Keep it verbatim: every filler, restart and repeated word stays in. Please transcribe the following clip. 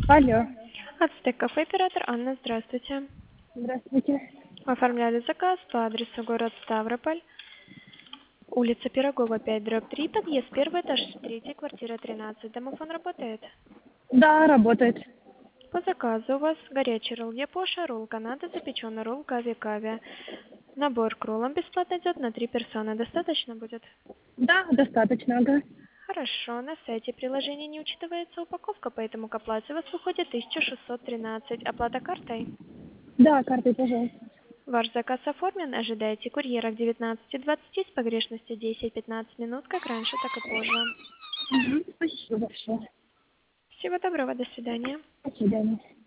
Алло, Ацтек кафе, оператор Анна, здравствуйте. здравствуйте. Оформляли заказ по адресу город Ставрополь, улица Пирогова, пять, дробь три, подъезд первый, этаж третий, квартира тринадцать. Домофон работает? Да, работает. По заказу у вас горячий ролл япоша, ролл канада, запеченный ролл кави-кави. Набор к роллам бесплатно идет на три персоны. Достаточно будет? Да, достаточно, ага. Хорошо, на сайте приложения не учитывается упаковка, поэтому к оплате у вас выходит тысяча шестьсот тринадцать. Оплата картой? Да, картой, пожалуйста. Ваш заказ оформлен. Ожидайте курьера к девятнадцати двадцати с погрешностью десять-пятнадцать минут, как раньше, так и позже. Угу, спасибо большое. Всего доброго, до свидания. До свидания.